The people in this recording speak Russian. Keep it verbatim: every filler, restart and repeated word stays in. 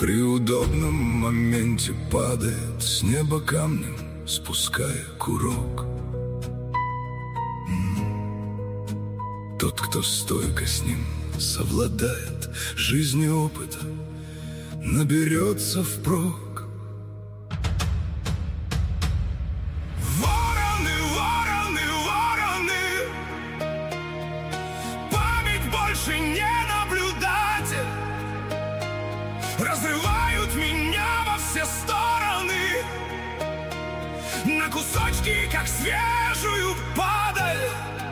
При удобном моменте падает с неба камнем, спуская курок. Тот, кто стойко с ним совладает, жизни опыта наберется впрок. Вороны, вороны, вороны, память больше не наблюдатель, разрывают меня во все стороны на кусочки, как свежую падаль.